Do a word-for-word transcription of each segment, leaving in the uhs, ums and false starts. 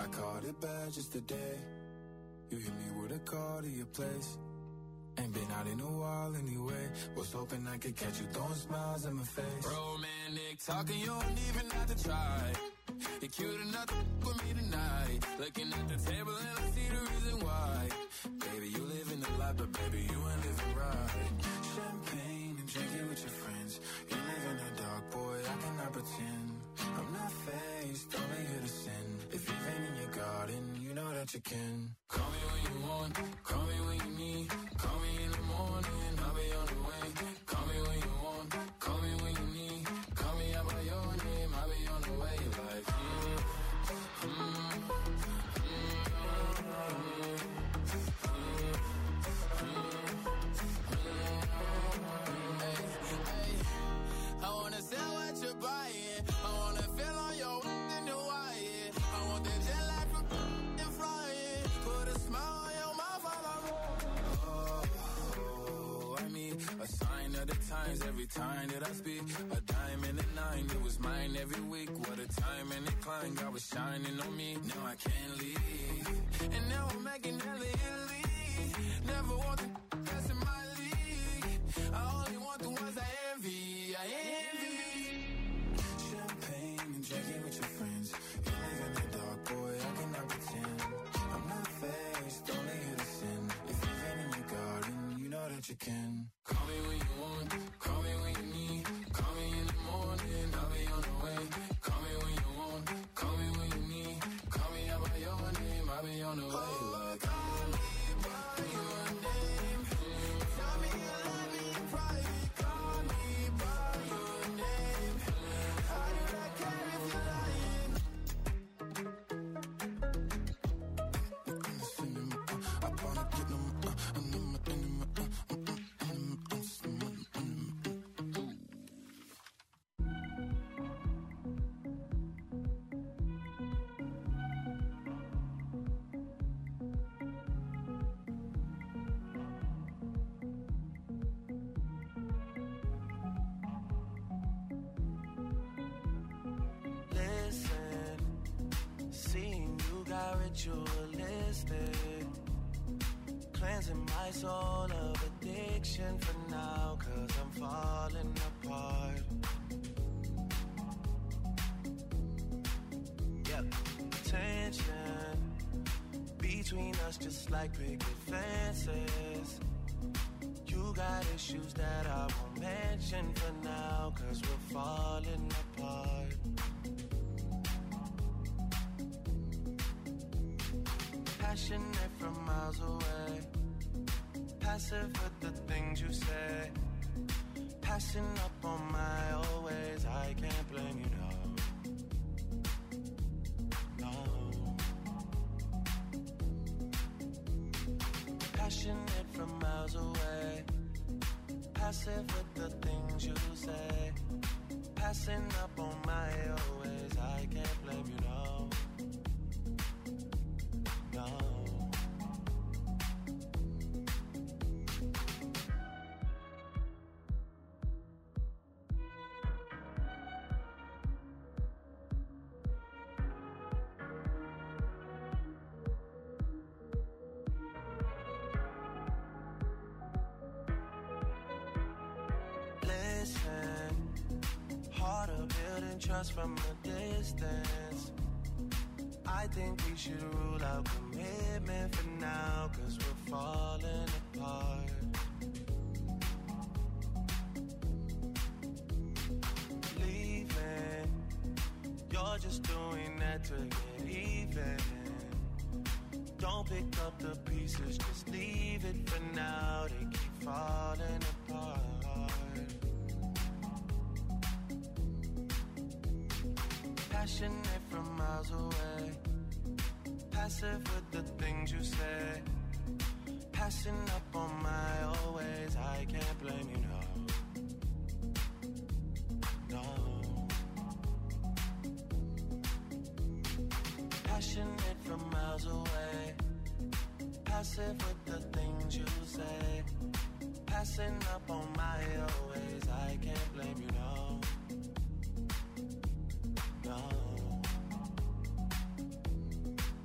I caught it bad just today. You hit me with a call to your place. Ain't been out in a while anyway. Was hoping I could catch you throwing smiles in my face. Romantic talking, you don't even have to try. You're cute enough to f*** with me tonight. Looking at the table and I see the reason why. Baby, you live in the life, but baby, you ain't living right. Champagne and drinking with your friends. You live in the dark, boy, I cannot pretend. I'm not faced, only here to sin. If you've been in your garden, you know that you can. Call me when you want, call me when you need. Call me in the morning, I'll be on the way. Call me when you want, call me when you need. Call me out by your name, I'll be on the way. Like, mm, mm, mm, hey, hey. I wanna sell what you're buying. I wanna feel on your in the wire. I want that jet lag from and flying. Put a smile on your mouth while I'm oh, I mean, a sign of the times every time that I speak. A dime and a nine, it was mine every week. What a time and a climb, God was shining on me. Now I can't leave, and now I'm making hella Italy. Never want the best in my league. I only want the ones I envy. I envy. Champagne and drinking with your friends. You live in the dark, boy, I cannot pretend. I'm not faced, only here to sin. If you've been in your garden, you know that you can. Call me when you want, call me when you need. Call me in the morning, I'll be on the way. Call me when you want, call me when you need. Call me out by your name, I'll be on the way. Like, call me by your name. Tell me you love me in private. Call me by your name. How do I care if you're lying? I wanna get them, uh, and them, and them, uh, ritualistic, cleansing my soul of addiction for now, cause I'm falling apart. Yep, tension between us just like picket fences. You got issues that I won't mention for now, cause we're falling apart. Passionate from miles away, passive with the things you say, passing up on my always. I can't blame you, no, no. Passionate from miles away, passive with the things you say, passing up on my always. I can't blame you, no. No. Listen, harder building trust from a distance. I think we should rule out commitment for now, cause we're falling apart. Leaving, you're just doing that to get even. Don't pick up the pieces, just leave it for now. They keep falling apart. Passionate from miles away, passive with the things you say, passing up on my always. I can't blame you, no, no. Passionate from miles away, passive with the things you say, passing up on my always. I can't blame you, no, no.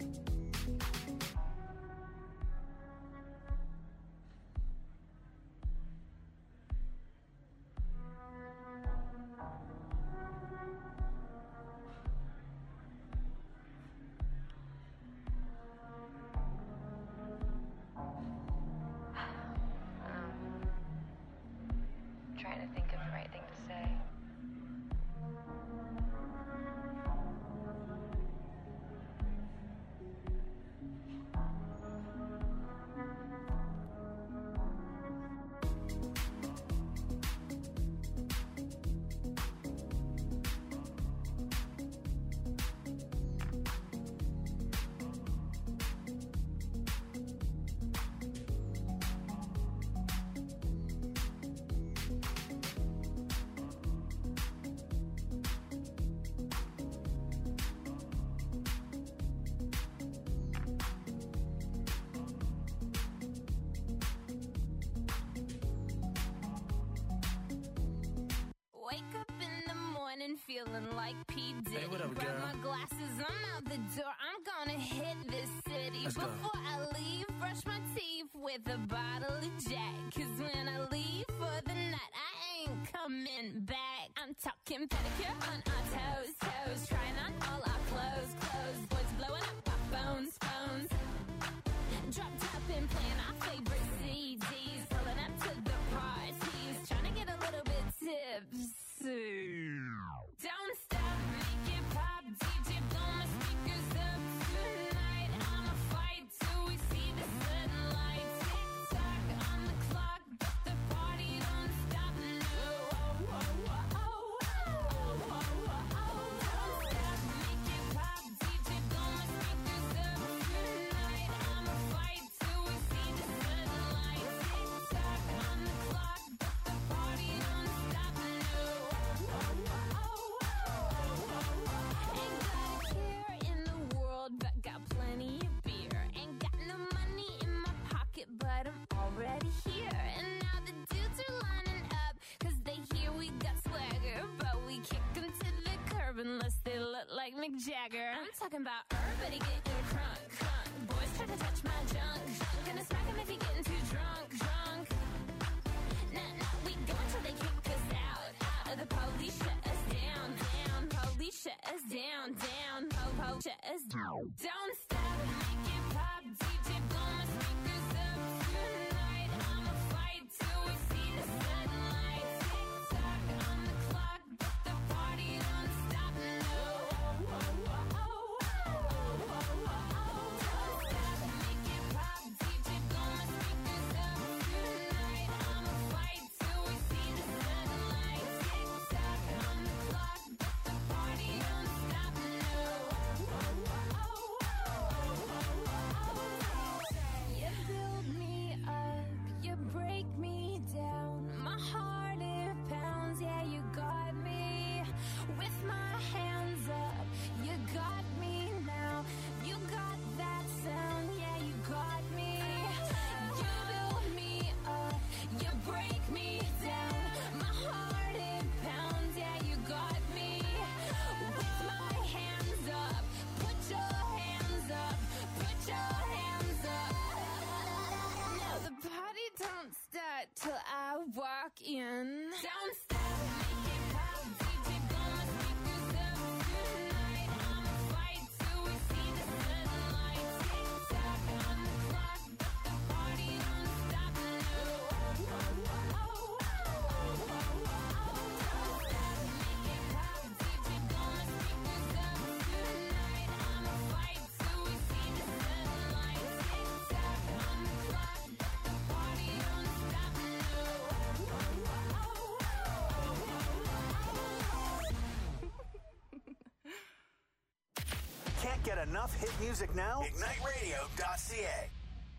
feeling like P. Diddy. Hey, what up, Grab girl? my glasses, I'm out the door. I'm gonna hit this city. Let's go. Before I leave, brush my teeth with a bottle of Jack. Cause when I leave for the night, I ain't coming back. I'm talking pedicure on our toes, toes. Trying on all our clothes, clothes. Boys blowing up our phones, phones. Dropped up and playing our favorite C Ds. Pulling up to the parties. Trying to get a little bit tipsy. Don't stop, make it pop. D J, blow my speakers up tonight. I'ma fight till we see the sunlight. Tick tock on the clock, but the party don't stop. No, oh, oh, oh, oh, oh, oh, oh, oh. Don't stop, make it pop. D J, blow my speakers up tonight. I'ma fight till we see the sunlight. Tick tock on the clock, but the party don't stop. No, oh, oh, oh, oh, oh, oh. Ain't got a care in the world, but got plenty of beer. Ain't got no money in my pocket, but I'm already here. And now the dudes are lining up, cause they hear we got swagger. But we kick them to the curb unless they look like Mick Jagger. I'm talking about everybody getting crunk, crunk. Boys try to touch my junk, junk. Gonna smack him if he getting too drunk, drunk. Nah, nah, we go until they kick us out, out. Or the police shut us down, down. Police shut us down, down. Po, po, shut us down. Don't stop, make it pop. D J, blow my speakers up tonight. I'ma fight till we see the sunlight. Tick tock on the clock, but the party don't stop. No, oh, oh, oh, oh, oh, oh, oh. Don't stop, make it pop. D J, blow my speakers up tonight. I'ma fight till we see the sunlight. Tick tock on the clock, but the party don't stop. No, oh, oh, oh, oh, oh, oh. You build me up, you break me down. My heart it pounds, yeah, you got me. With my hands up, you got me now. You got that sound, yeah, you got me. You build me up, you break me down. My heart it pounds, yeah, you got me. With my hands up, put your hands up, put your hands up. Now the party don't start till I walk in. Don't stop, make it pop. D J, blow my speakers up tonight. I'ma fight till we see the sunlight. Tick tock on the clock, but the party don't stop. No, oh, oh, oh, oh, oh, oh, oh. Don't stop, make it pop. D J, blow my speakers up tonight. I'ma fight till we see the sunlight. Tick tock on the clock, but the party don't stop. No, oh, oh, oh, oh, oh, oh, oh. Can't get enough hit music now? Ignite Radio dot C A.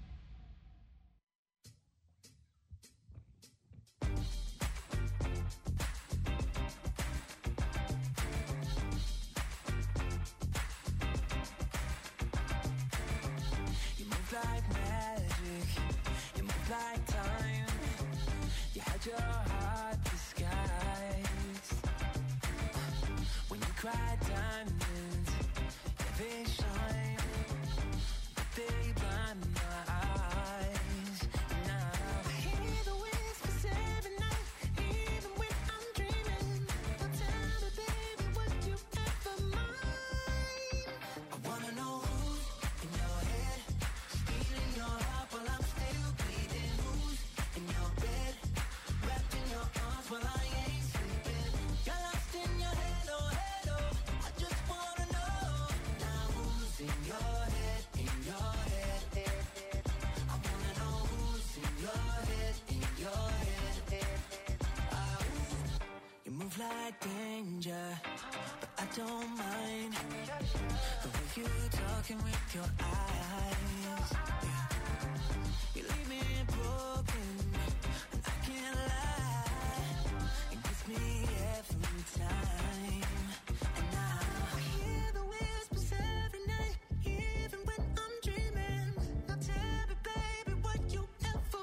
You move like magic, you move like time. You had your heart disguised. When you cry diamonds, yeah, they shine, but they blind my eyes. Now I hear the whispers every night, even when I'm dreaming. Now tell me, baby, would you ever mind? I wanna know who's in your head, stealing your heart while I'm still bleeding. Who's in your bed, wrapped in your arms while I ain't sleeping. You're lost in your head, oh head, oh. I just wanna know now who's in your head, in your head. I wanna know who's in your head, in your head. Ah, you move like danger, but I don't mind the way you talking with your eyes. Yeah. You leave me broken, and I can't lie. It gets me every time. And now I hear the whispers every night, even when I'm dreaming. Now tell me, baby, would you ever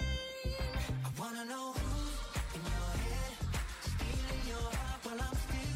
mind? I wanna know who's in your head, stealing your heart while I'm still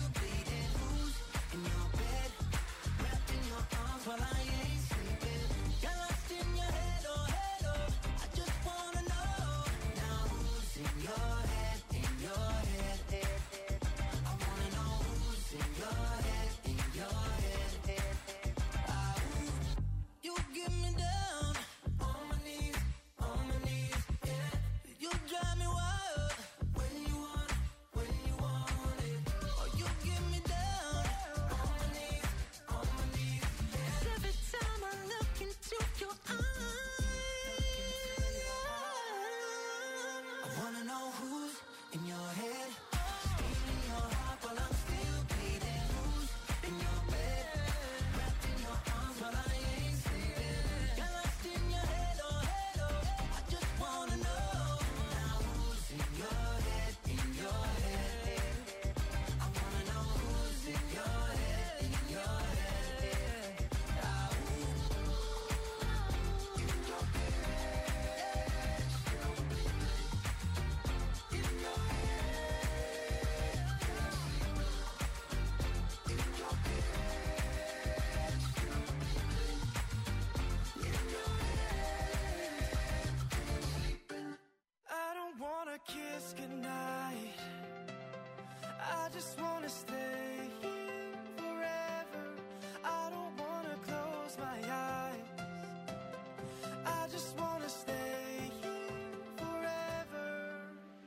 I just wanna stay here forever. I don't wanna close my eyes. I just wanna stay here forever.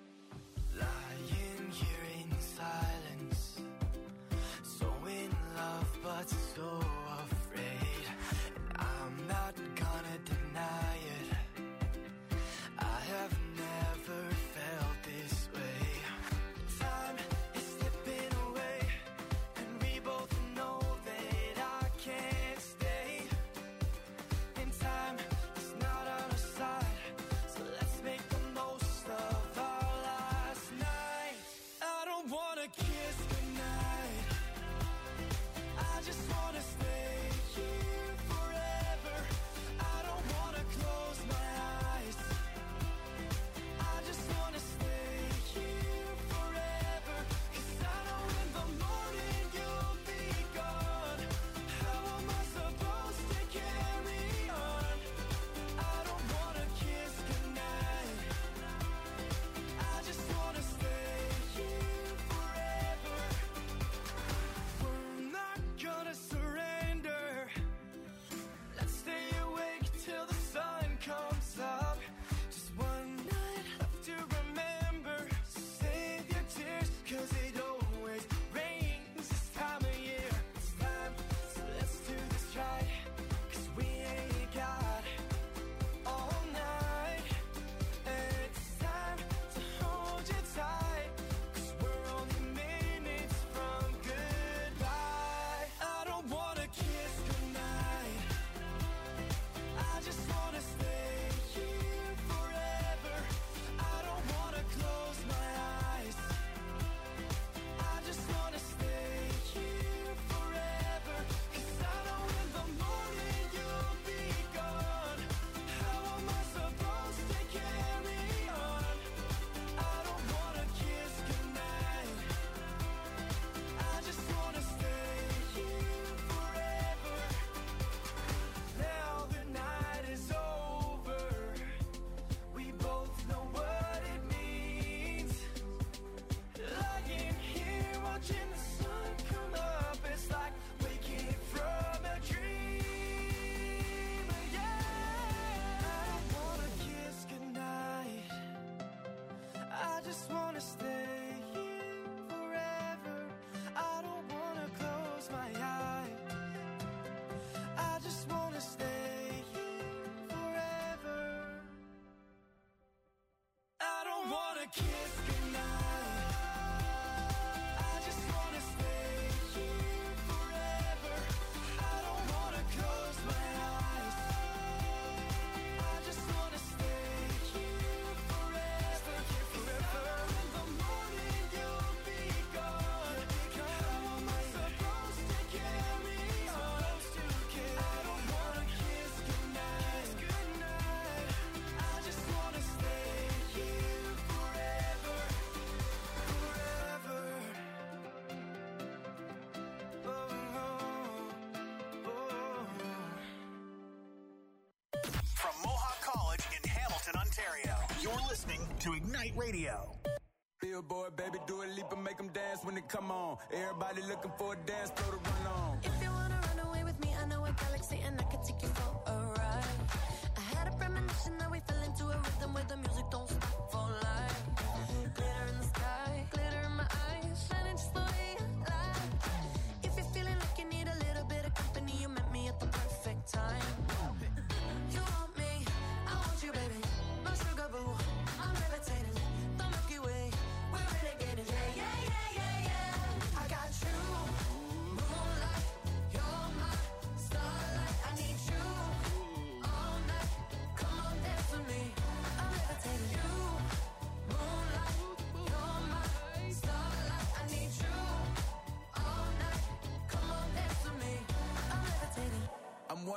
Lying here in silence, so in love but so afraid. And I'm not gonna deny it, I have never felt this way. Time is slipping away, and we both know that I can't stay. And time is not on our side, so let's make the most of our last night. I don't wanna kiss goodnight, I just wanna stay here forever. I don't wanna close my eyes, I just wanna stay here forever. 'Cause I know in the morning you'll be gone. How am I supposed to carry on? I don't wanna kiss goodnight, I just wanna stay here forever. We're not gonna surrender, let's stay awake till the sun comes up. Just one night left to remember, so save your tears, 'cause it always rains this time of year. It's time, so let's do this right, 'cause we ain't got all night. And it's time to hold you tight, 'cause we're only minutes from goodbye. I don't wanna kiss goodnight, I just wanna stay here forever. I don't wanna close my eyes, I just wanna stay here forever. 'Cause I know in the morning you'll be gone. How am I supposed to carry on? I don't wanna kiss goodnight, I just wanna stay here forever. Now the night is over, we both know what it means. Lying here watching the sun come up, it's like waking from a dream. Yeah, I don't wanna kiss goodnight, I just wanna stay here forever. I don't wanna close my eyes, I just wanna stay here forever. I don't wanna kiss goodnight, I just wanna stay here forever. I don't wanna close my eyes, I just wanna stay here forever. Forever. In the morning you'll be gone. How am I supposed to carry on? I don't wanna kiss goodnight, I just wanna stay here forever, forever. Oh, oh, oh. From Mohawk College in Hamilton, Ontario, you're listening to Ignite Radio. Billboard, baby, do a leap and make them dance when they come on. Everybody looking for a dance floor to run on. If you wanna run away with me, I know a galaxy and I can take you for a ride. I had a premonition that we fell into a rhythm where the music don't stop for life. Glitter in the sky, glitter in my eyes, shining just the way you like. If you're feeling like you need a little bit of company, you met me at the perfect time. You want me, I want you, baby. My sugar boo, I'm levitating. The Milky Way, we're renegading. Yeah, yeah, yeah, yeah, yeah. I got you, moonlight. You're my starlight. I need you all night. Come on, dance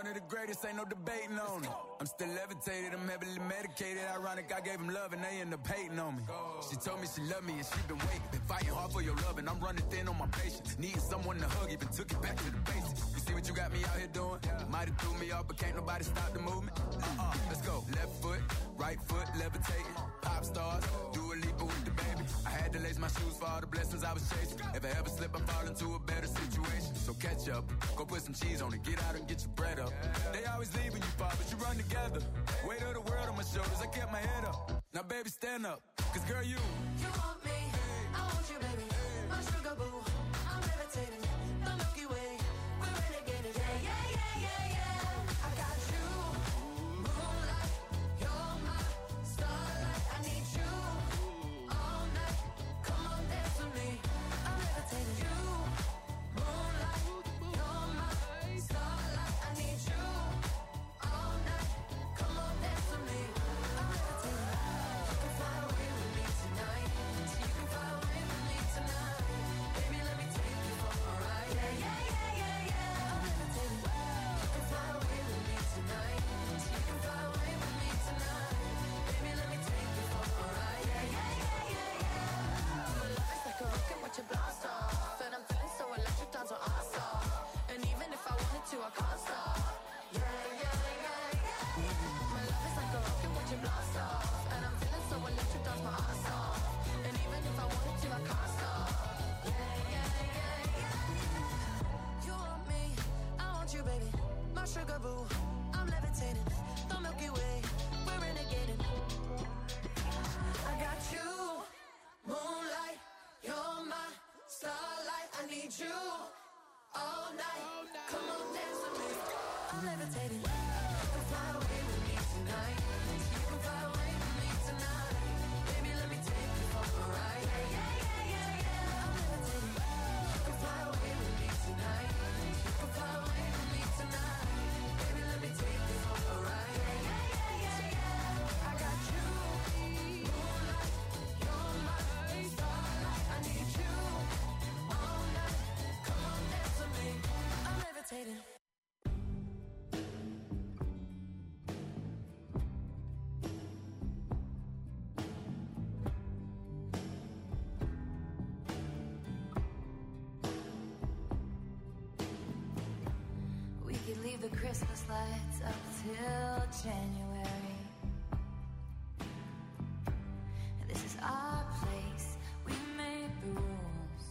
one of the greatest, ain't no debating on it. I'm still levitated, I'm heavily medicated. Ironic, I gave him love and they end up hating on me. She told me she loved me and she been waiting. Been fighting hard for your love and I'm running thin on my patience. Needing someone to hug, even took it back to the basics. You see what you got me out here doing? Might have threw me off, but can't nobody stop the movement. Uh-uh, let's go. Left foot, right foot, levitating. Pop stars, do a leap with the baby. I had to lace my shoes for all the blessings I was chasing. If I ever slip, I fall into a better situation. So catch up, go put some cheese on it, get out and get your bread up. They always leave when you fall, but you run together. Weight of the world on my shoulders, I kept my head up. Now baby, stand up, cause girl, you You want me, I want you, baby. My sugar boo, I'm levitating. The Milky Way, we're renegading. Yeah, yeah, yeah, yeah, yeah. I got you, moonlight, you're my starlight. I need you all night. Come on, dance with me. I'm levitating. You, moonlight, you're my starlight. I need you all night. Come on, dance with me. I'm levitating. You can fly away with me tonight. So you can fly away with me tonight. Baby, let me take you for a ride. Yeah, yeah, yeah, yeah, yeah. I'm levitating. You can fly away with me tonight. So you can fly away with me tonight. Baby, let me take you for a ride. Yeah, yeah, yeah, yeah, yeah. My love is like a rocket, watch it blast off. And I'm feeling so electric, down to ass off. And even if I wanted to, I can't stop. Yeah, yeah, yeah, yeah. My love is like a rocket, watch it blast off. And I'm feeling so electric, dance my ass off. And even if I wanted to, I can't stop. Yeah, yeah, yeah, yeah. You want me, I want you, baby. My sugar boo, I'm levitating. The Milky Way, we're renegading. I got you, moonlight, you're my starlight. I need you all night. Come on, dance with me. I'm levitating. You can fly away with me tonight. You can fly away with me tonight. Baby, let me take you for a ride. Yeah, yeah, yeah, yeah, yeah. I'm levitating. You can fly away with me tonight. You can fly away with me tonight. Baby, let me take you for a ride. Yeah, yeah, yeah, yeah, yeah. I got you, moonlight, you're my starlight. I need you all night. Come on, dance with me. I'm levitating. We could leave the Christmas lights up till January. This is our place, we make the rules.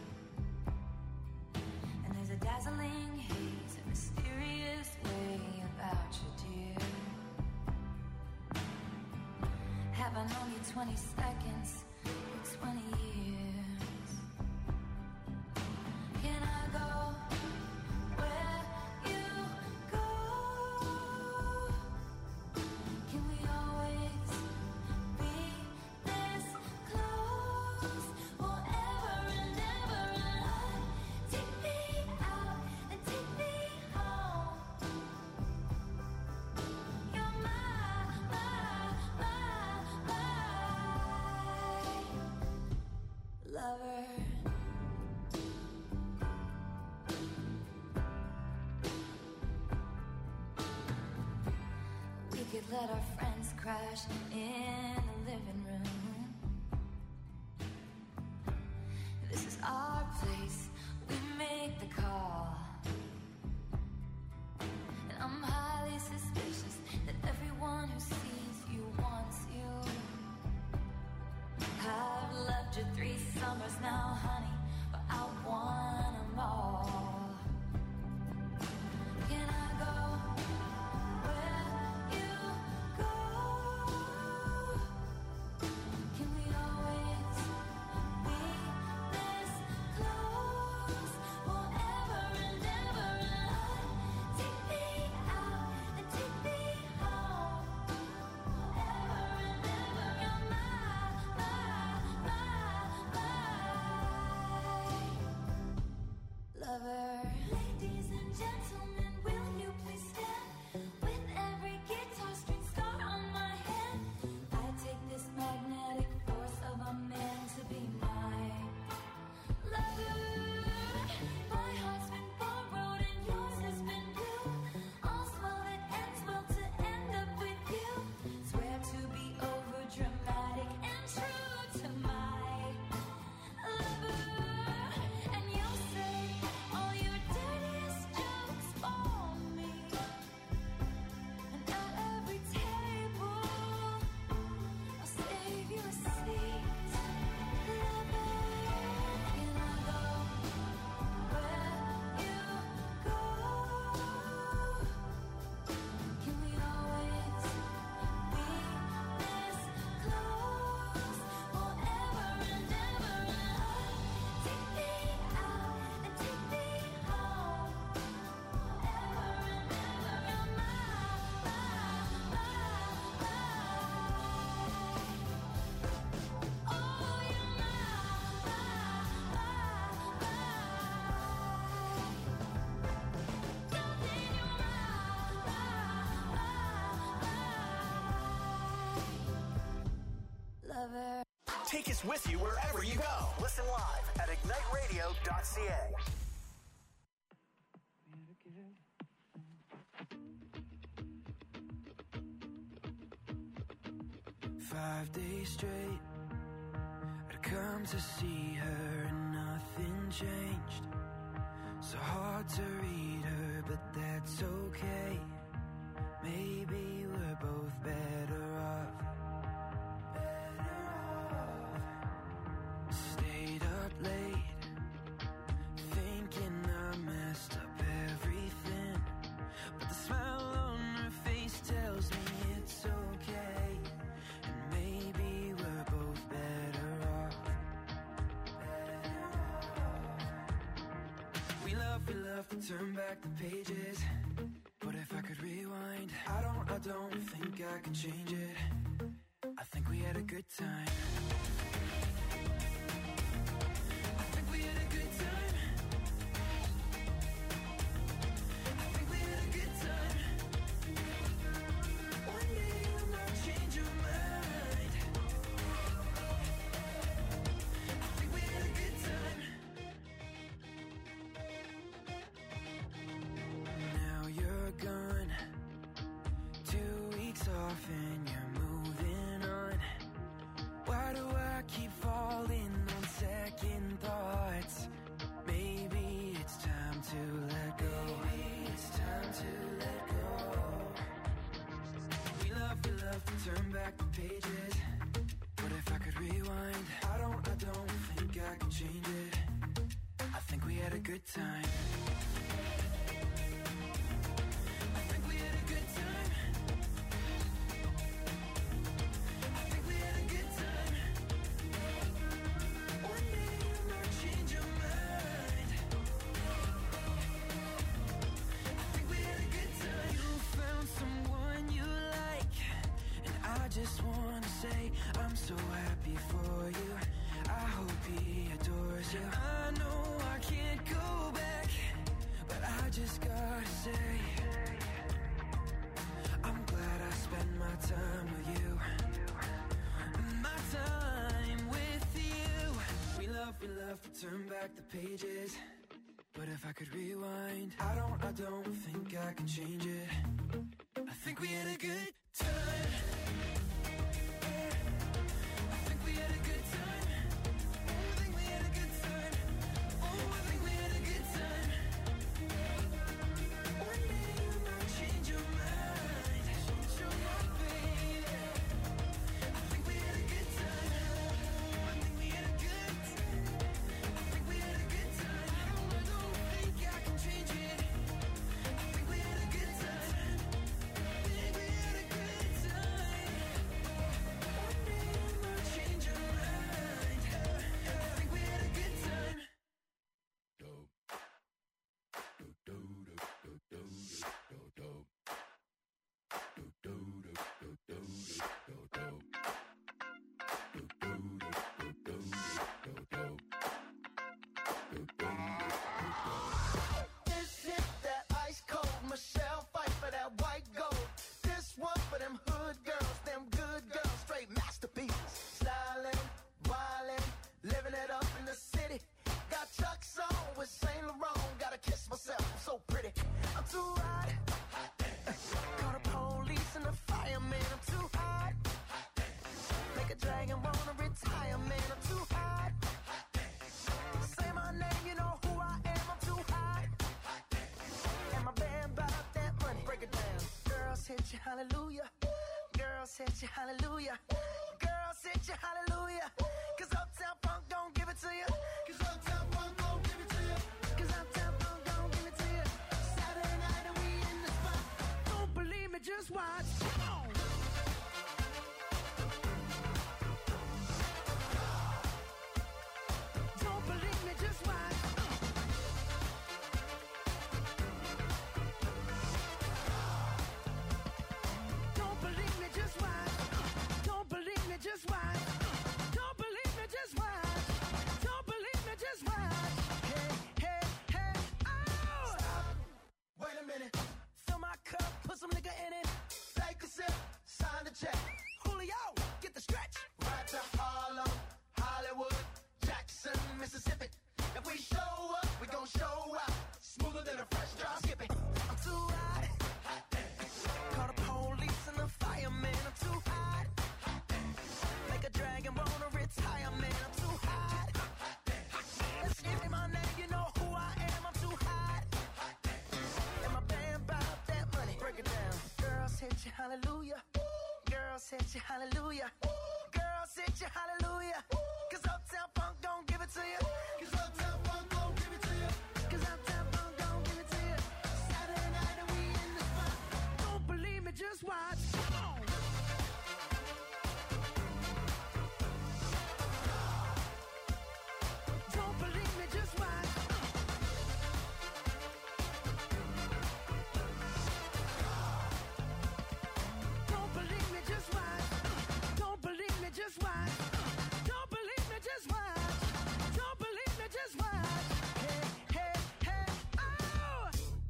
And there's a dazzling haze, a mysterious way about you, dear. Have I known you twenty seconds or twenty years? Can I go where you go? Can we always be this close? Forever and ever and on. Take me out and take me home. You're my, my, my, my lover. We could let our friends crash in the living room. This is our place, we make the call. And I'm highly suspicious that everyone who sees you wants you. I've loved you three summers now, honey, but I want them all. Can I go where you go? Can we always be this Take us with you wherever you go. Listen live at ignite radio dot c a. Five days straight, I'd come to see her and nothing changed. So hard to read her, but that's okay. Maybe we're both better off. Better off. Stayed up late, thinking I messed up everything. But the smile on her face tells me it's okay. And maybe we're both better off. Better off. We love, we love to turn back the pages. But if I could rewind, I don't, I don't think I can change it. I think we had a good time. I think we had a good time. I think we had a good time. One day you might change your mind. I think we had a good time. Now you're gone, two weeks off and you're moving on. Why do I keep falling on second thoughts? Maybe it's time to let go. Maybe it's time to let go. We love, we love to turn back the pages. But if I could rewind, I don't, I don't think I can change it. I think we had a good time. I think we had a good time. I think we had a good time. One day you might change your mind. I think we had a good time. You found someone you like, and I just wanna say I'm so happy for you. I hope he adores you. I know I can't go back, but I just gotta say I'm glad I spent my time with you. My time with you. We love, we love to turn back the pages. But if I could rewind, I don't, I don't think I can change it. I think we had a good time. I think we had a good time. Oh, I think we had a good time. Oh, I think we had a good time. One day you might change your mind. Change your mind, baby. I think we had a good time. I think we had a good time. I think we had a good time. I don't, I don't think I can change it. I think we had a good time. I think we had a good time. One day you might change your mind. I think we had a good time. This hit that ice cold Michelle fight for that white gold. This one for them hood girls, them good girls, straight masterpieces. Styling, wildin', living it up in the city. Got Chuck's on with Saint Laurent. Gotta kiss myself, I'm so pretty. I'm too hot. Call the police and the fireman. I'm too hot. Make a dragon wanna retire, man. I'm too hot. Say my name, you know who I am. I'm too hot. And my band bought that money. Break it down. Girls hit you, hallelujah. Girls hit you, hallelujah. Girls hit you, hallelujah. Cause Uptown Funk don't give it to you. Cause Uptown Funk don't give it to you. Cause Uptown Funk don't give it to you. Saturday night and we in the spot. Don't believe me, just watch. Come on. Don't believe me, just watch. Don't believe me, just watch. Don't believe me, just watch. Don't believe hallelujah. Girls hit you hallelujah. Girls hit you hallelujah. Cause Uptown Funk don't give it to you. Cause Uptown Funk don't give it to you. Cause Uptown Funk don't give it to you. Saturday night and we in the spot. Don't believe me, just watch. Come on. Don't believe me, just watch. Don't believe me, just watch. Don't believe me, just watch. Don't believe me, just watch. Don't believe me, just watch. Hey, hey, hey, oh!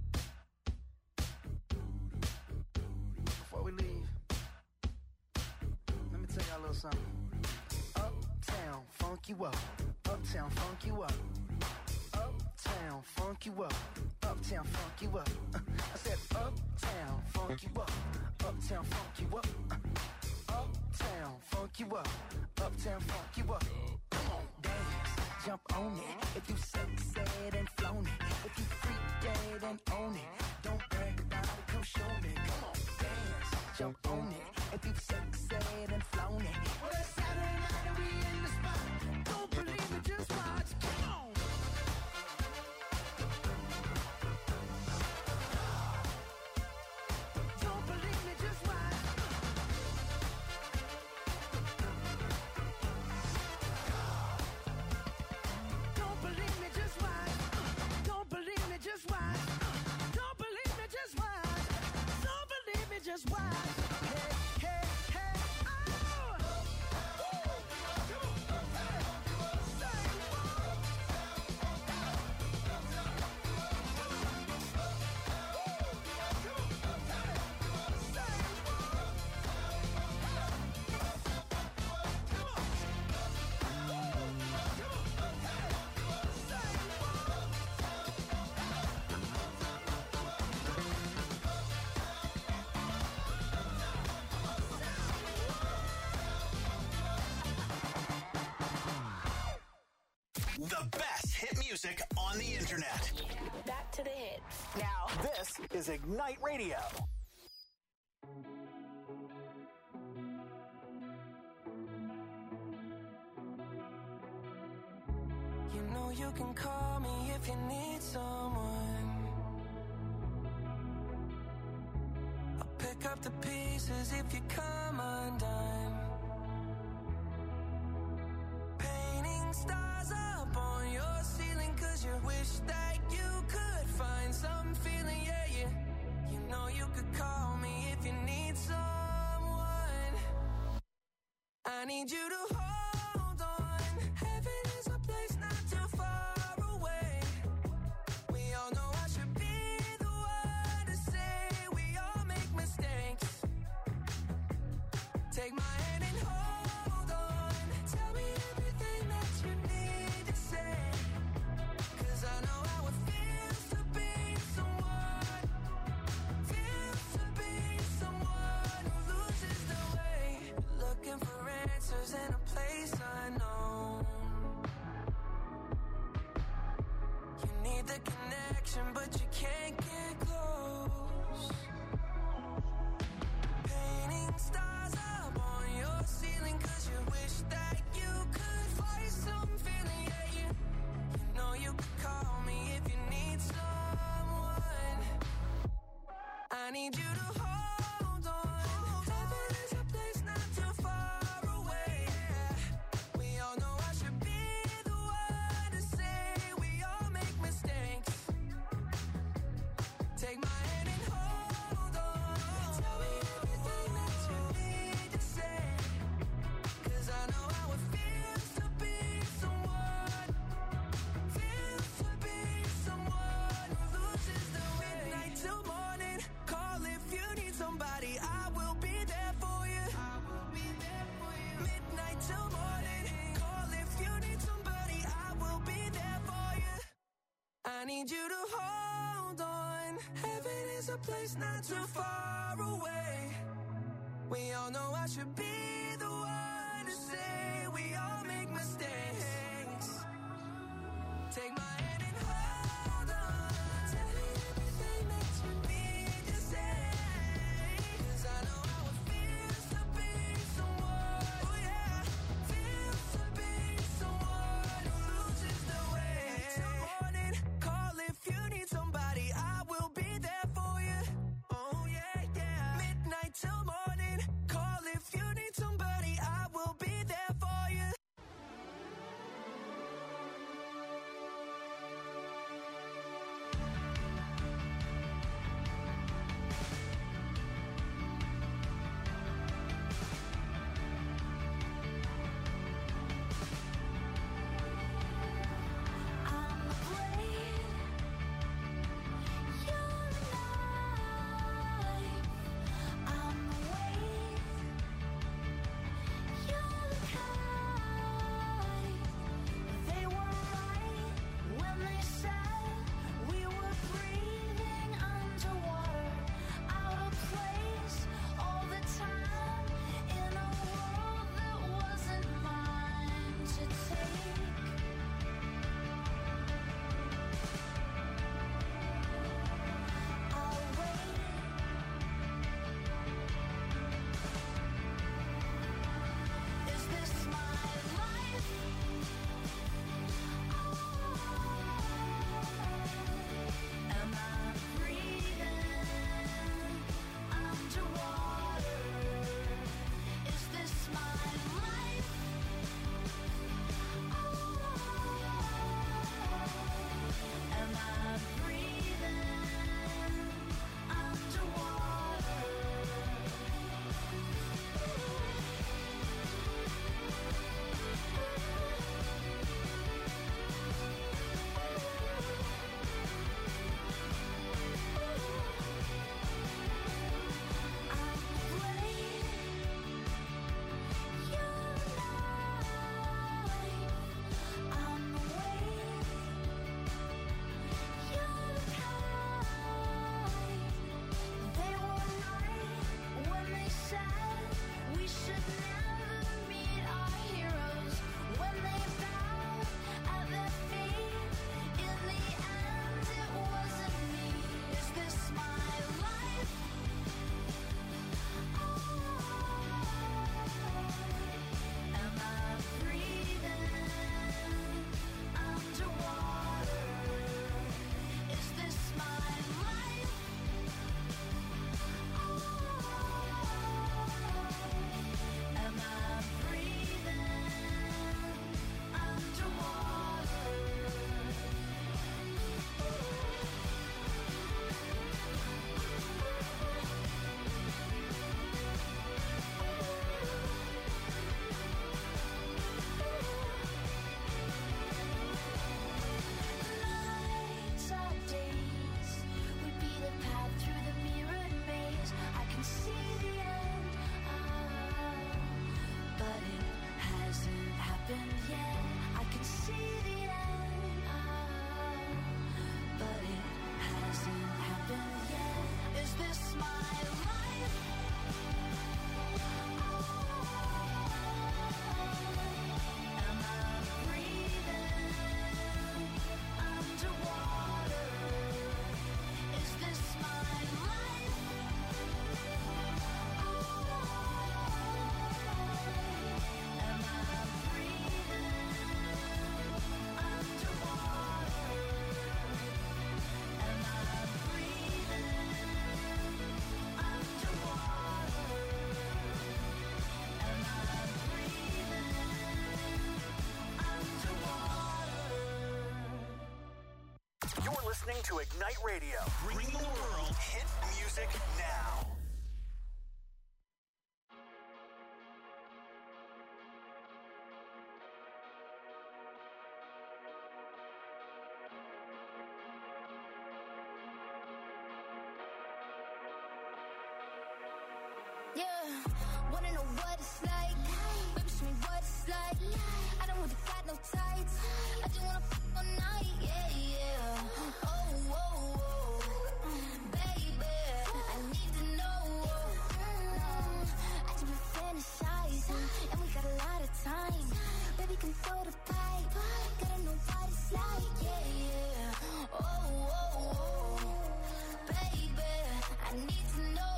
Before we leave, let me tell y'all a little something. Uptown, funk you up. Uptown, funk you up. Uptown, funk you up. Uptown, funk you up. Uh, I said uptown, funk you up. Uptown, funk you up. Uh, uptown, funk you up. Uptown, funk you up. Come on, dance, jump on it. If you succeed and flown it. If you freak dead and own it. Don't brag about it, come show me. Come on, dance, jump on it. If you succeed and flown it. Well, it's Saturday night and we in the spot. Don't believe me, just watch. Come on. Don't believe me, just watch. Don't believe me, just watch. Don't believe me, just watch. Don't believe me, just watch. Don't believe me, just watch. Hey, hey, hey, oh! The best hit music on the internet. Back to the hits. Now, this is Ignite Radio. You know you can call me if you need someone. I'll pick up the pieces if you come undone. Painting stars up on your ceiling 'cause you wish that you could find some feeling, yeah, yeah. You know you could call me if you need someone. I need you to hold on. Heaven is a place not too far away. We all know I should be the one to say we all make mistakes. Take my hand and hold on. Tell me everything that you need to say. 'Cause I know how it feels to be someone. Feels to be someone who loses the way. Looking for answers in a place unknown. You need the connection, but you can't get close. Painting stars up on your ceiling 'cause you wish that you could find some feeling, yeah, you. You know you could call me if you need someone. I need you to hold on. Heaven is a place not too far away. We all know I should be the one to say we all make mistakes. Take my hand and hold on. Tell me everything that you need to say. 'Cause I know how it feels to be someone. Feels to be someone who loses the way. Midnight till morning. Call if you need somebody. I will be there for you. I will be there for you. Midnight till morning. Call if you need somebody. I will be there for you. I need you to hold on. Heaven is a place not too far away. We all know I should be the one to say we all make mistakes. Take my hand and hold on. Tell me everything that you need to say. 'Cause I know how listening to Ignite Radio, bringing the world hit music now. Yeah, wanna know what it's like? Baby, show me what it's like. I don't really got no tights. I just wanna f*** all night, yeah, yeah. Oh, oh, oh, baby, I need to know. I just been fantasizing, and we got a lot of time. Baby, can throw the pipe. Gotta know what it's like, yeah, yeah. Oh, oh, oh, baby, I need to know.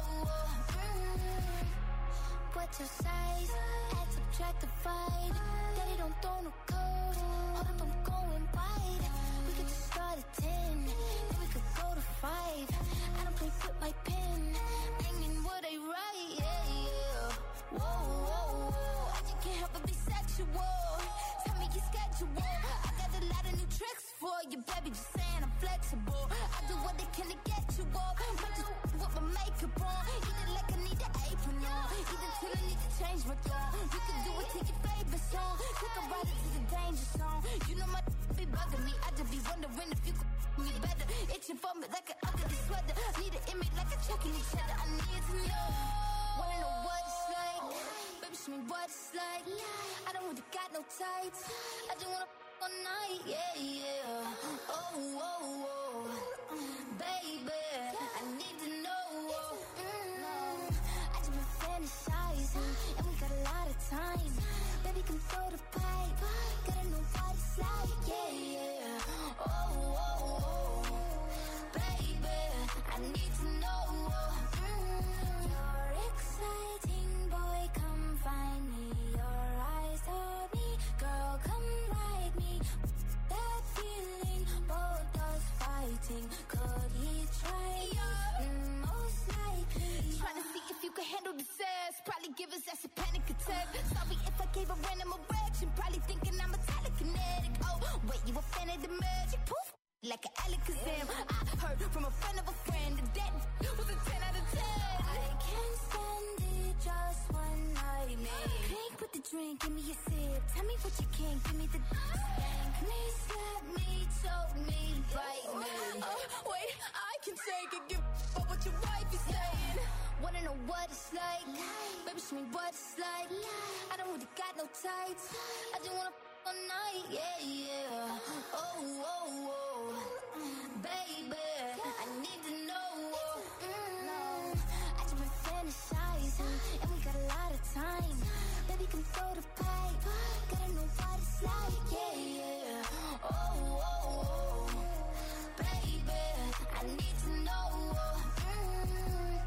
What's your size? Add, subtract, divide. Daddy don't throw no code. Hold up, I'm going wide. We could just start at ten, then we could go to five. I don't play with my pen. Bringing what I write, yeah, yeah. Whoa, whoa, whoa. I just can't help but be sexual. Tell me your schedule. I got a lot of new tricks for you, baby. Just saying I'm flexible. I do what they can to get you up. Might just with my makeup on. Eat it like I need an apron on. Eat it till I need to change my tone. You can do it to your favorite song. Take a ride into the danger zone. You know my be bugging me. I just be wondering if you could me better. Itching for me like an ugly sweater. Need an image like a choking each other. I need to know. Wanna know what it's like? Baby, show me what it's like. I don't really got no tights. I just wanna f*** all night, yeah, yeah. Oh, oh, oh, baby, I need to know. Mm, I just been fantasizing, and we got a lot of time. Baby, can throw the pipe. Gotta know what it's like, yeah, yeah. Oh, oh, oh, baby, I need to know. Mm, you're exciting, boy, come find me. Your eyes told me, girl, come ride me. That feeling, both us fighting. Could he try? Mm, most likely. Trying to see if you can handle the sass. Probably give us that's a panic attack. Sorry if I gave a random erection. Probably thinking I'm a telekinetic. Oh, wait, you a fan of the magic? Poof, like an Alakazam. I heard from a friend of a friend that that was a ten out of ten. I can't stand it, just one night, man. Clink with the drink, give me a sip. Tell me what you can, give me the spank me, slap me, choke me, bite me. Oh, wait, I can take it, give a what your wife is saying. Wanna know what it's like? Baby, show me what it's like. I don't really got no tights. I just wanna f*** all night, yeah, yeah. Oh, oh, oh, baby, I need to know. Mm, I just been fantasizing, and we got a lot of time. Baby, can throw the pipe. Gotta know what it's like, yeah, yeah. Oh, oh, oh, baby, I need to know. Mm.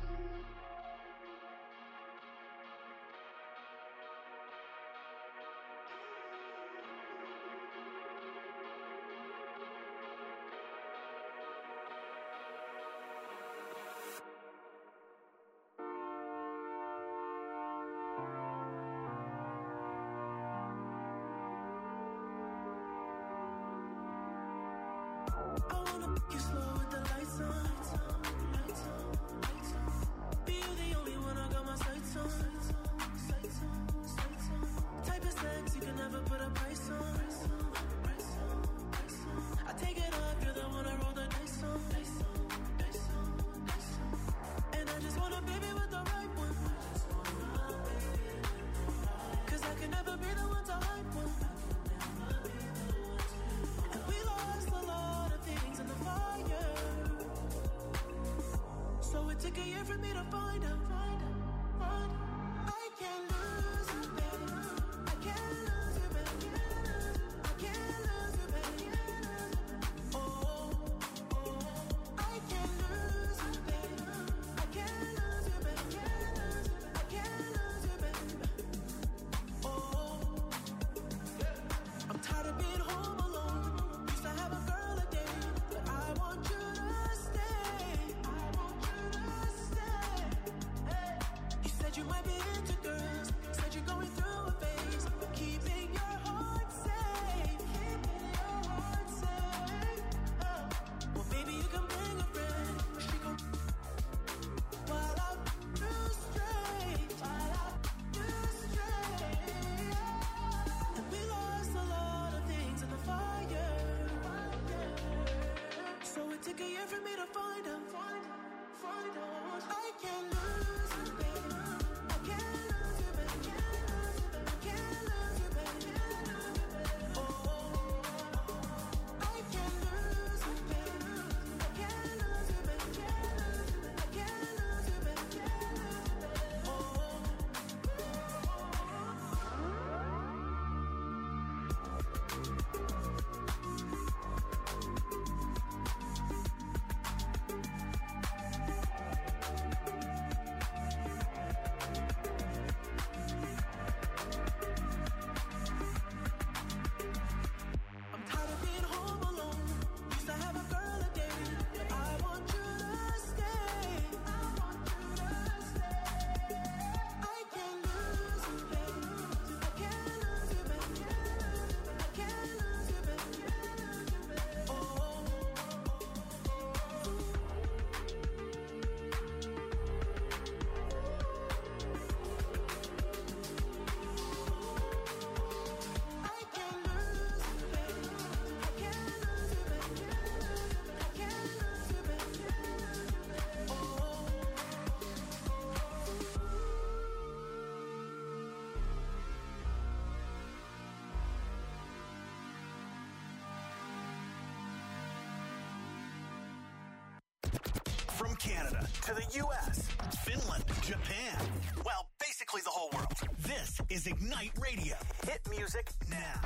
I wanna make you slow with the lights on. Be you the only one I got my sights on. Type of sex you can never put a price on. I take it off, you're the one I roll the dice on. And I just want a baby with the right one. Cause I can never be the one to hype one. And we lost a lot of things in the fire. So it took a year for me to find out. I can't lose you, baby. I can't lose you, baby. I can't lose you, baby. Oh, oh, I can't lose you, baby. I can't lose you, baby. I can't lose you, baby. Oh, I'm tired of being home alone. Used to have a girl a day, but I want you to stay. I want you to stay. Canada to the U S, Finland, Japan. Well, basically the whole world. This is Ignite Radio. Hit music now.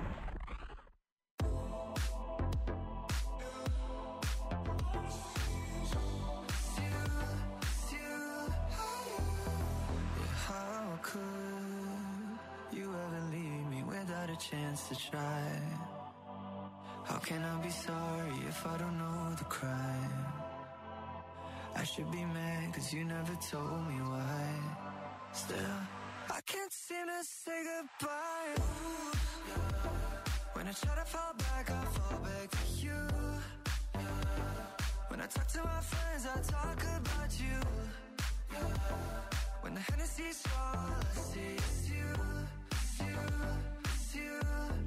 How could you ever leave me without a chance to try? How can I be sorry if I don't know the crime? I should be mad cause you never told me why. Still, I can't seem to say goodbye. Ooh, yeah. When I try to fall back, I fall back to you. Yeah. When I talk to my friends, I talk about you. Yeah. When the Hennessy's strong, all I see is you, it's you, it's you.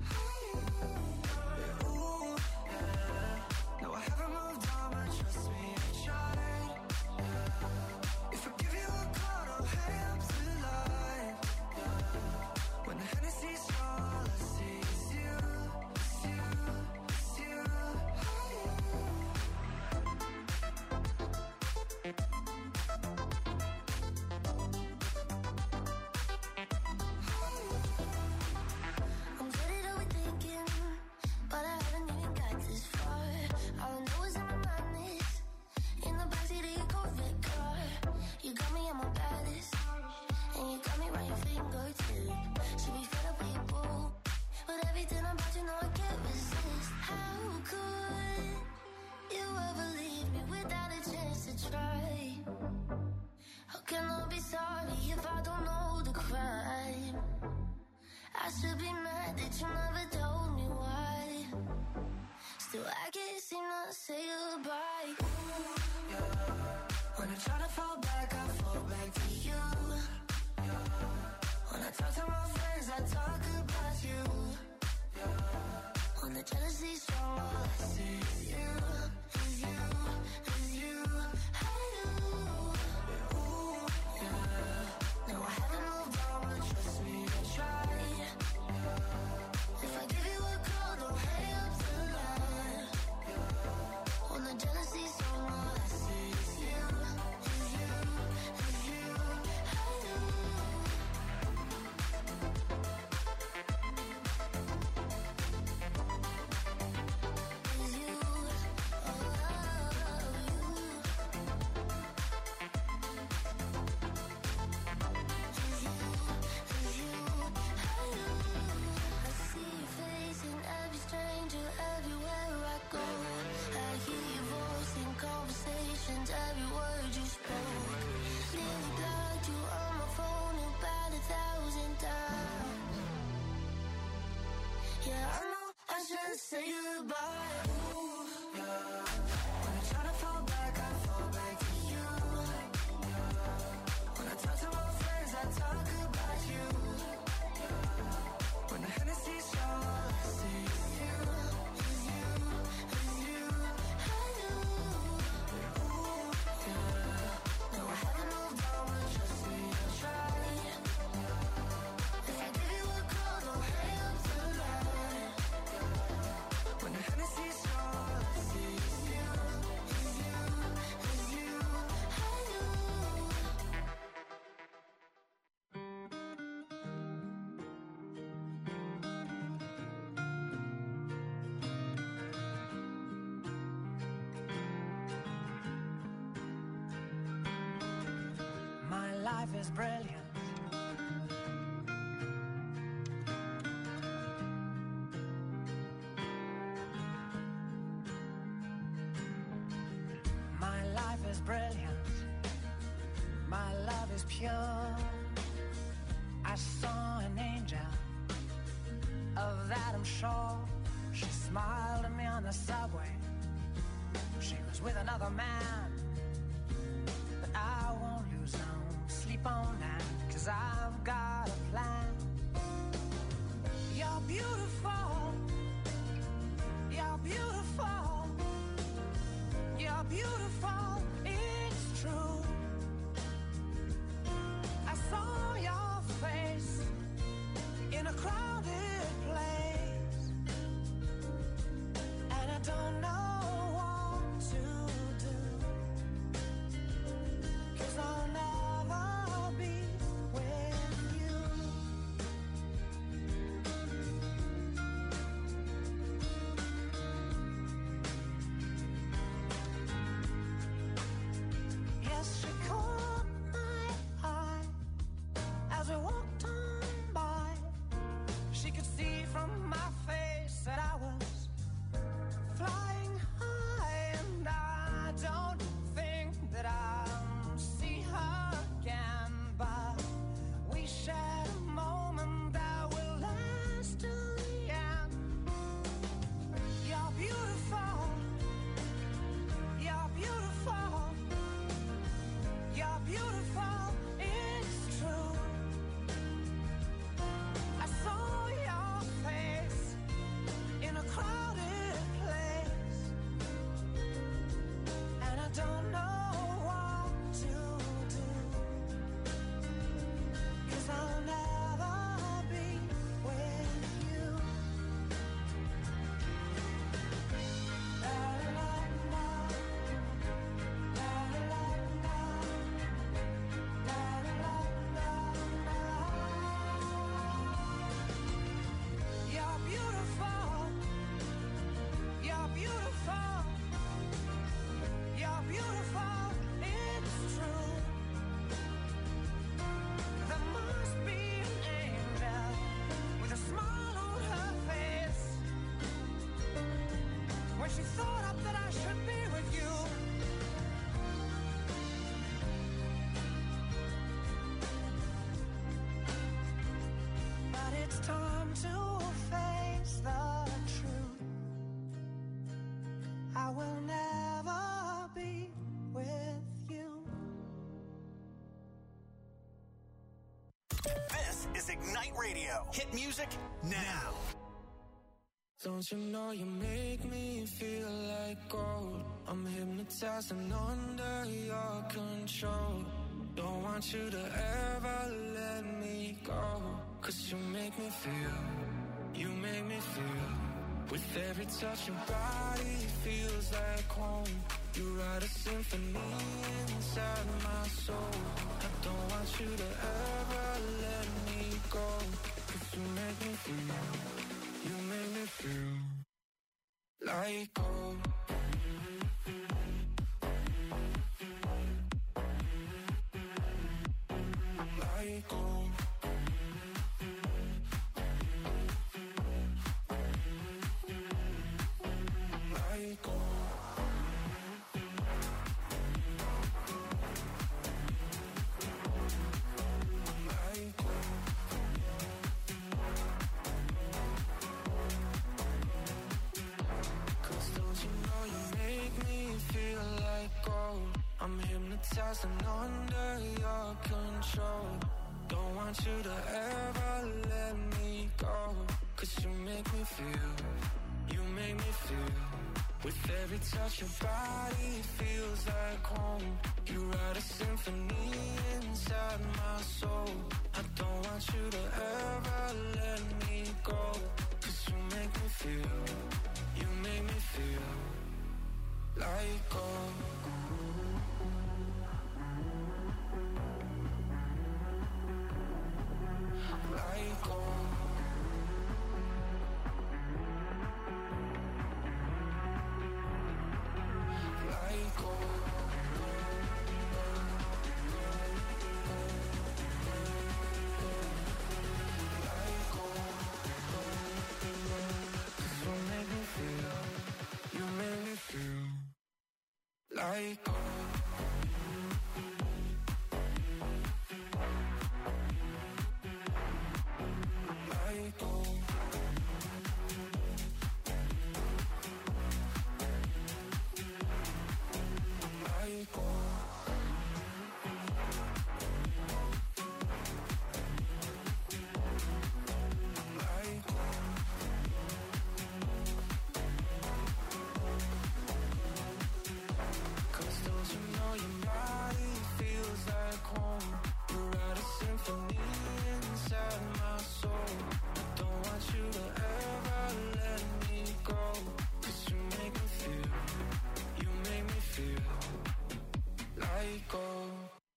Yeah, ooh, yeah. No, I haven't moved on, but trust me, I tried. Yeah. If I give you a call, don't hang up the line. Yeah. When the Hennessy's strong, all I see is you, it's you, it's you. Should be mad that you never told me why. Still, I can't seem to say goodbye. Ooh, yeah. When I try to fall back, I fall back to you. Yeah. When I talk to my friends, I talk about you. Yeah. When the jealousy's strong, all I see is you, is you, is you. I do. Ooh, yeah. No, I haven't moved on, but trust me, I tried. If I give you a call, don't hang up the line. When the jealousy's strong, all I see is you, is you, is you. I do. Is you, oh, you. Is you, is you. I do. I see your face in every stranger, everywhere I go. I hear your voice in conversations, every word you spoke. Nearly blocked you on my phone about a thousand times. Yeah, I know I should say goodbye. Ooh, yeah. When I try to fall back, I fall back to you. Yeah. When I talk to my friends, I talk about you. When the Hennessy's strong, all I see is you, is you, is you. I do. Ooh, yeah. No, I haven't moved on, but trust me, I tried. If I give you a call, don't hang up the line. When the Hennessy's strong, all I see is you, is you, is you. I do. My life is brilliant. My life is brilliant. My love is pure. I saw an angel, of that I'm sure. She smiled at me on the subway. She was with another man. But I won't lose no sleep on that, 'cause I've got a plan. You're beautiful. You're beautiful. You're beautiful. It's true. I saw your face in a crowded place, and I don't know what to do. thought that I should be with you. But it's time to face the truth. I will never be with you. This is Ignite Radio. Hit music now. Don't you know you make me feel like gold? I'm hypnotized and under your control. Don't want you to ever let me go. Cause you make me feel, you make me feel. With every touch your body feels like home. You write a symphony inside my soul. I don't want you to ever let me go. Cause you make me feel, you make me feel like gold. Like gold. Like gold. Like gold. Cause don't you know you make me feel like gold? I'm hypnotized and under your control. Don't want you to ever let me go. Cause you make me feel, you make me feel. With every touch your body feels like home. You write a symphony inside my soul. I don't want you to ever let me go. Cause you make me feel, you make me feel like gold. Like gold. Like gold. Like gold. Cause you make me feel, you make me feel like gold. Like gold. Like gold. Like gold. Cause don't you know your body feels like home? You write a symphony inside my soul. I don't want you to ever let me go. Cause you make me feel, you make me feel like gold.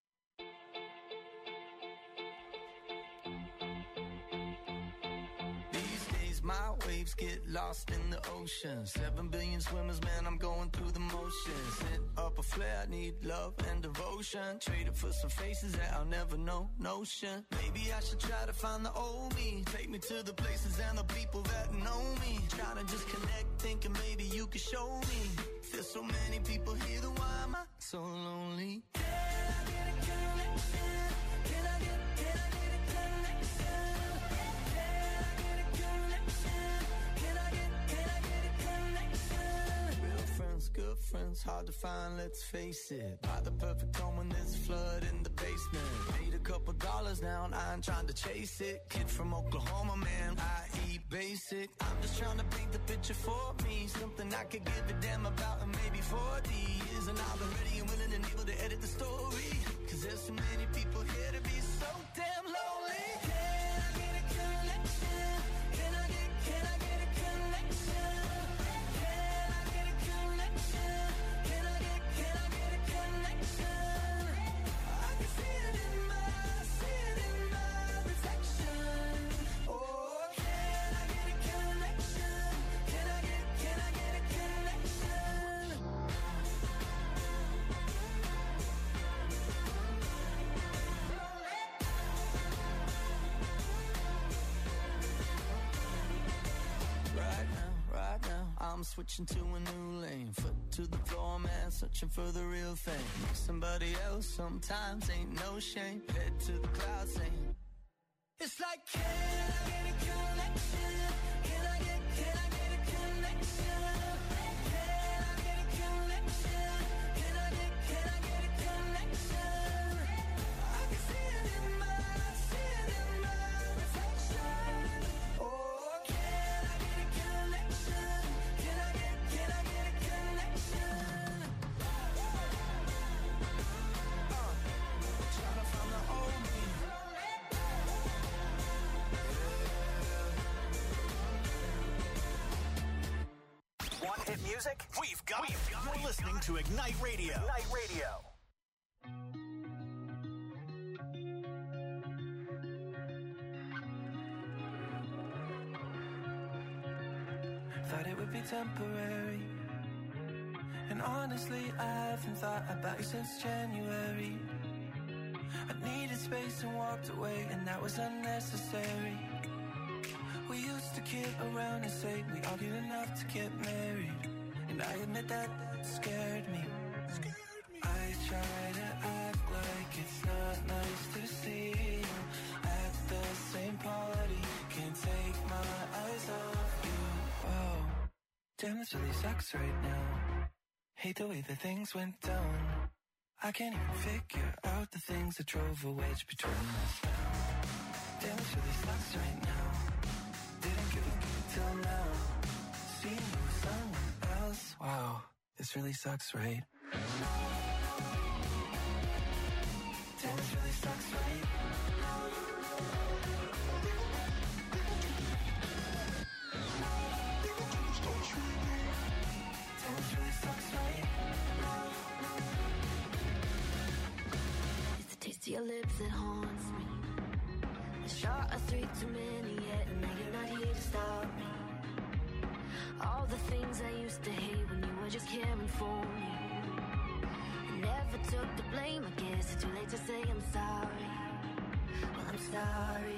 These days my waves get lost in the ocean. Seven billion swimmers, man, I'm going through the motions. Lit up a flare, I need love and devotion. Traded for some faces that I'll never know, notion. Maybe I should try to find the old me. Take me to the places and the people that know me. Trying to just connect, thinking maybe you could show me. There's so many people here, then why am I so lonely? Can I get a connection? Can I get, can I get a connection? Can I get a connection? Can I get, can I get a connection? Real friends, good friends, hard to find, let's face it. Buy the perfect home when there's a flood in the basement. Made a couple dollars now and I ain't trying to chase it. Kid from Oklahoma, man, I eat basic. I'm just trying to paint the picture for me. Something I could give a damn about in maybe forty years. And I've been ready and willing and able to edit the story. Cause there's so many people here to be so damn lonely. Can I get a connection? Can I get, can I get a connection? Can I get a connection? Can I get, can I get a connection? I can see it in my, see it in my reflection. Oh, can I get a connection? Can I get, can I get a connection? I'm switching to a new lane. Foot to the floor, man, searching for the real thing. Somebody else sometimes ain't no shame. Head to the clouds saying, it's like, can I get a connection? Can I get, can I get a connection? Can I get a connection? Can I get, can I get a connection? I can see it in my, I see it in my reflection. Oh, can I get a connection? Can I get, can I get a connection? Uh, trying to find the old me. Want hit music? We've got We've it. Got You're it. listening to Ignite Radio. Ignite Radio. Thought it would be temporary, and honestly I haven't thought about you since January. I needed space and walked away, and that was unnecessary. We used to kid around and say we argued enough to get married, and I admit that scared me. I try to act like it's not nice to see you at the same party. Can't take my eyes off you. Whoa, damn, this really sucks right now. Hate the way that things went down. I can't even figure out the things that drove a wedge between us now. Damn, this really sucks right now. Didn't give a good till now. Seeing you with someone else. Wow, this really sucks, right? Damn, this really sucks, right? Damn, this really sucks, right? It's the taste of your lips that haunts me. A shot or three too many yet, and now you're not here to stop me. All the things I used to hate when you were just caring for me. I never took the blame, I guess it's too late to say I'm sorry. Well, I'm sorry.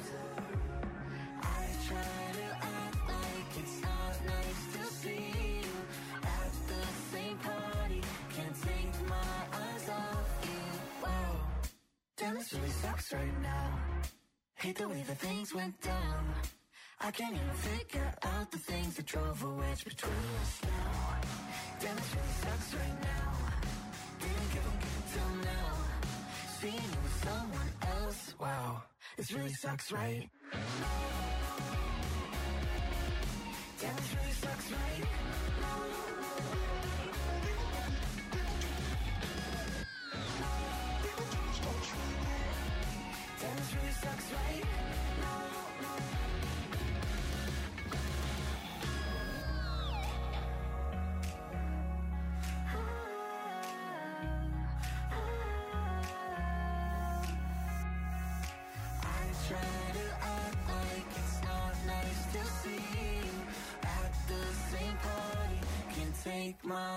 I try to act like it's not nice to see you at the same party. Can't take my eyes off you. Whoa, damn, this really sucks right now. Hate the way that things went down. I can't even figure out the things that drove a wedge between us now. Damn, this really sucks right now. Didn't give a good till now. Seeing you with someone else. Wow, this really sucks, right? Damn, this really sucks, right? Damn, this really sucks, right? Try to act like it's not nice to see you at the same party. Can't take my